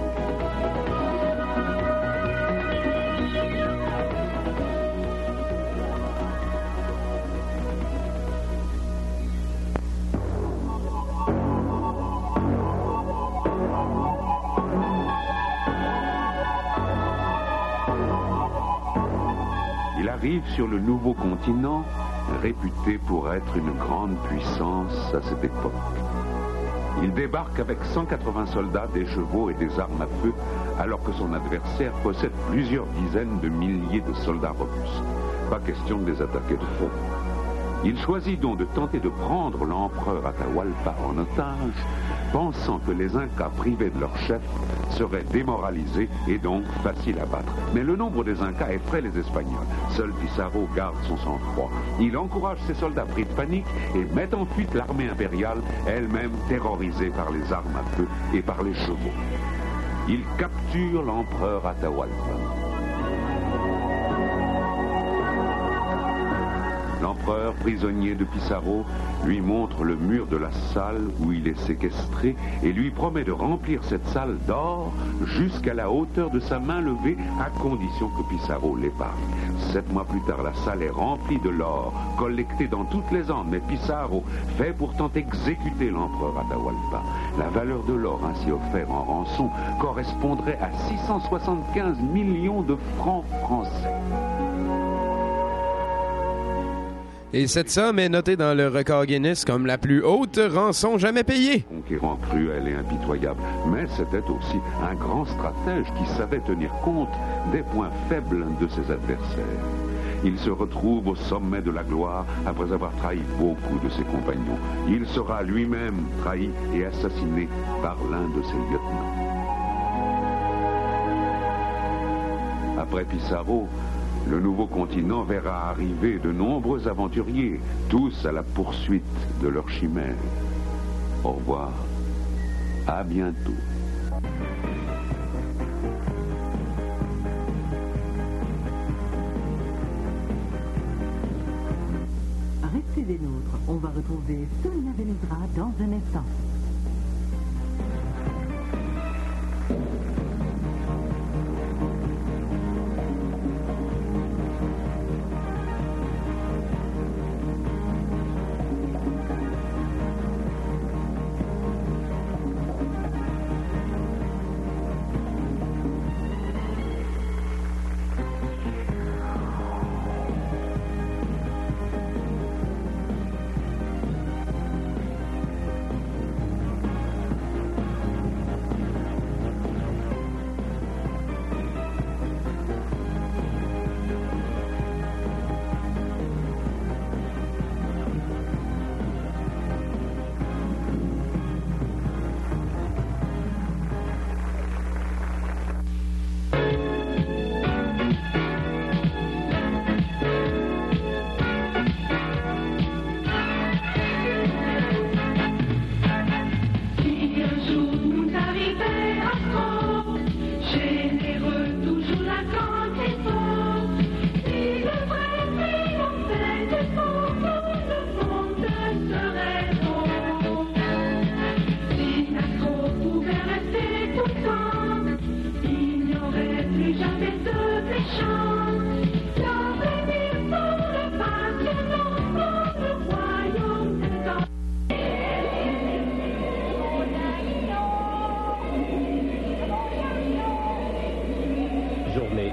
Il arrive sur le nouveau continent, réputé pour être une grande puissance à cette époque. Il débarque avec cent quatre-vingts soldats, des chevaux et des armes à feu, alors que son adversaire possède plusieurs dizaines de milliers de soldats robustes. Pas question de les attaquer de front. Il choisit donc de tenter de prendre l'empereur Atahualpa en otage, pensant que les Incas privés de leur chef seraient démoralisés et donc faciles à battre. Mais le nombre des Incas effraie les Espagnols. Seul Pizarro garde son sang-froid. Il encourage ses soldats pris de panique et met en fuite l'armée impériale, elle-même terrorisée par les armes à feu et par les chevaux. Il capture l'empereur Atahualpa. L'empereur, prisonnier de Pizarro, lui montre le mur de la salle où il est séquestré et lui promet de remplir cette salle d'or jusqu'à la hauteur de sa main levée, à condition que Pizarro l'épargne. Sept mois plus tard, la salle est remplie de l'or, collecté dans toutes les Andes, mais Pizarro fait pourtant exécuter l'empereur Atahualpa. La valeur de l'or ainsi offert en rançon correspondrait à six cent soixante-quinze millions de francs français. Et cette somme est notée dans le record Guinness comme la plus haute rançon jamais payée. Conquérant cruel et impitoyable, mais c'était aussi un grand stratège qui savait tenir compte des points faibles de ses adversaires. Il se retrouve au sommet de la gloire après avoir trahi beaucoup de ses compagnons. Il sera lui-même trahi et assassiné par l'un de ses lieutenants. Après Pizarro, le nouveau continent verra arriver de nombreux aventuriers, tous à la poursuite de leur chimère. Au revoir, à bientôt. Restez des nôtres, on va retrouver Sonia Venezra dans un instant. Jamais de méchants, l'avenir pour le passionnant.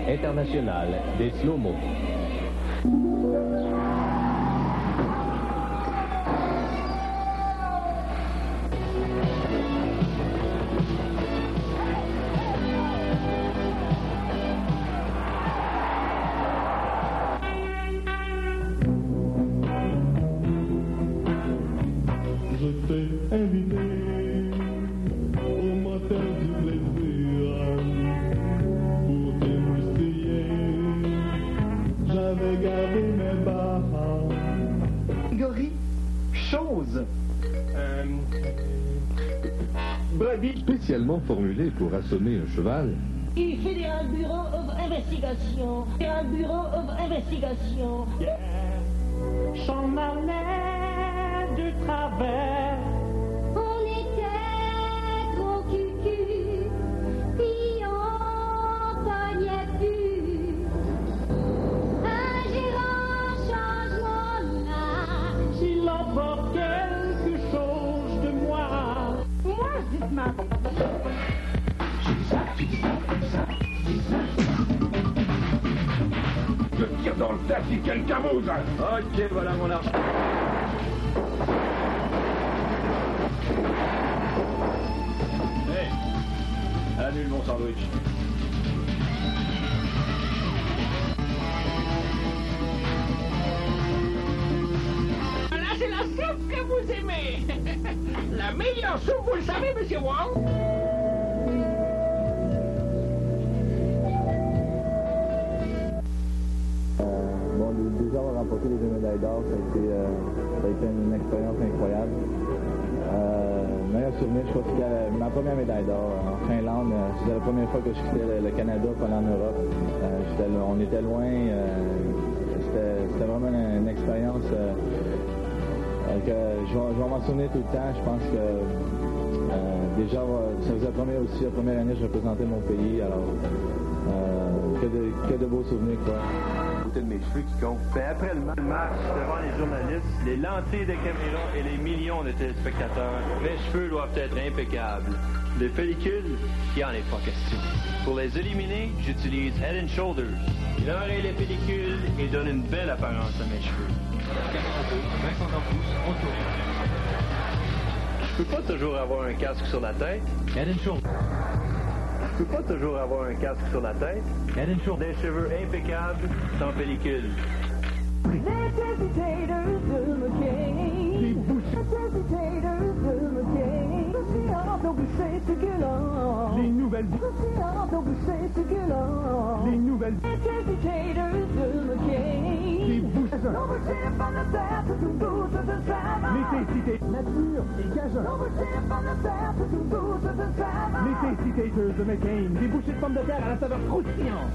internationale des slow-mo. Spécialement formulé pour assommer un cheval. Et Fédéral Bureau of Investigation. Fédéral Bureau of Investigation. Yeah. S'en allait du travers. On était trop cucu, puis on pognait plus. Un gérant changement là. Il emporte quelque chose de moi. Moi, dites-moi. Je tire dans le tas si quelqu'un bouge. Ok, voilà mon arche. Hey, annule mon sandwich. Là, c'est la soupe que vous aimez. La meilleure soupe, vous le savez, monsieur Wong. Déjà avoir remporté les deux médailles d'or, ça a été, euh, ça a été une expérience incroyable. Euh, meilleur souvenir, je crois que c'était ma première médaille d'or en Finlande. C'était la première fois que je quittais le, le Canada pour aller en Europe. Euh, on était loin. Euh, c'était, c'était vraiment une, une expérience euh, que je vais, je vais m'en souvenir tout le temps. Je pense que euh, déjà, ça faisait la première aussi, la première année que je représentais mon pays. Alors, euh, que, de, que de beaux souvenirs, quoi. De mes cheveux qui comptent. Ben après le match, devant les journalistes, les lentilles de caméra et les millions de téléspectateurs, mes cheveux doivent être impeccables. Les pellicules, il n'y en est pas question. Pour les éliminer, j'utilise Head and Shoulders. Il enraye les pellicules et donne une belle apparence à mes cheveux. Caméra deux, Vincent D'Ampousse, on tourne. Je peux pas toujours avoir un casque sur la tête. Head and Shoulders. Je peux pas toujours avoir un casque sur la tête. Des cheveux impeccables sans pellicule. Les hesitators de McCain. Les hesitators de McCain. Les nouvelles. Les nouvelles. Les hesitators de McCain. Les bouches. Les hesitators. Nature et gageure. Les hesitators de McCain. Des bouchées de pommes de terre à la saveur croustillante.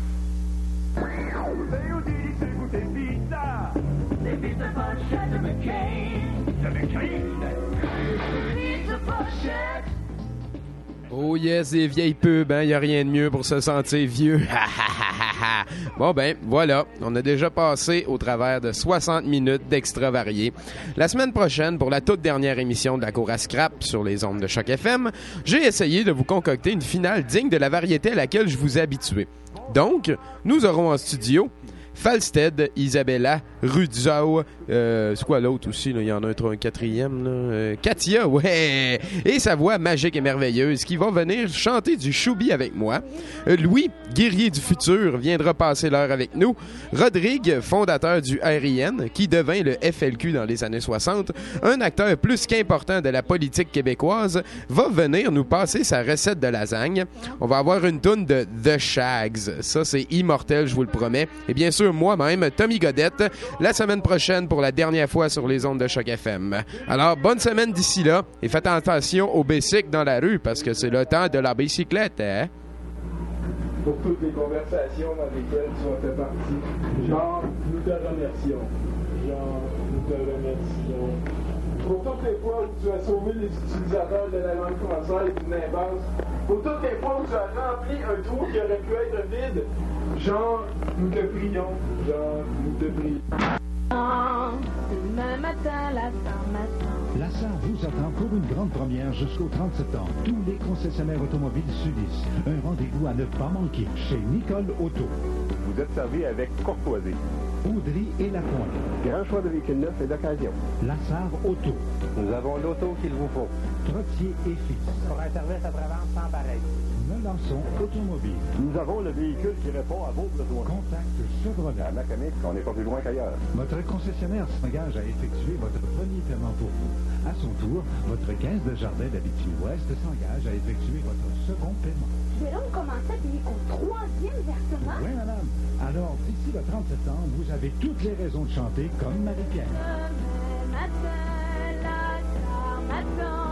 Des pizza. Des pizza pochettes de McCain. De McCain. Pizza pochettes. Oh yes, des vieilles pubs, hein, y a rien de mieux pour se sentir vieux. Bon ben, voilà, on a déjà passé au travers de soixante minutes d'extra variés. La semaine prochaine, pour la toute dernière émission de la cour à scrap sur les ondes de Choc F M, j'ai essayé de vous concocter une finale digne de la variété à laquelle je vous ai habitué. Donc, nous aurons en studio Falstead, Isabella, Rudzau, euh, c'est quoi l'autre aussi, il y en a un, un quatrième, là, euh, Katia, ouais, et sa voix magique et merveilleuse qui va venir chanter du choubi avec moi. Euh, Louis, guerrier du futur, viendra passer l'heure avec nous. Rodrigue, fondateur du R I N, qui devint le F L Q dans les années soixante, un acteur plus qu'important de la politique québécoise, va venir nous passer sa recette de lasagne. On va avoir une toune de The Shags, ça c'est immortel, je vous le promets, et bien sûr moi-même, Tommy Godette, la semaine prochaine pour la dernière fois sur les ondes de Choc F M. Alors, bonne semaine d'ici là et faites attention aux bicycles dans la rue parce que c'est le temps de la bicyclette, hein? Pour toutes les conversations dans lesquelles tu as fait partie. Genre, nous te remercions. Genre, nous te remercions. Pour toutes les fois où tu as sauvé les utilisateurs de la langue française d'une impasse. Pour toutes les fois où tu as rempli un trou qui aurait pu être vide. Genre, nous te prions. Genre, nous te prions. Demain matin, la Sarre m'attend. La Sarre vous attend pour une grande première jusqu'au trente septembre. Tous les concessionnaires automobiles Sudis. Un rendez-vous à ne pas manquer chez Nicole Auto. Vous êtes servi avec courtoisie. Audrey et Lapointe. Grand choix de véhicules neufs et d'occasion. La Sarre Auto. Nous avons l'auto qu'il vous faut. Trottier et fixe. Pour un service après-vente sans pareil. Melançon Automobile. Nous avons le véhicule qui répond à vos besoins. Contact Chevrolet. À Macamic, on n'est pas plus loin qu'ailleurs. Votre concessionnaire s'engage à effectuer votre premier paiement pour vous. À son tour, votre caisse de jardin d'Abitibi-Ouest s'engage à effectuer votre second paiement. Je vais donc commencer à payer qu'au troisième versement. Oui, madame. Alors, d'ici le trente septembre, vous avez toutes les raisons de chanter comme Marie-Pierre. Demain matin, la Sarre m'attend.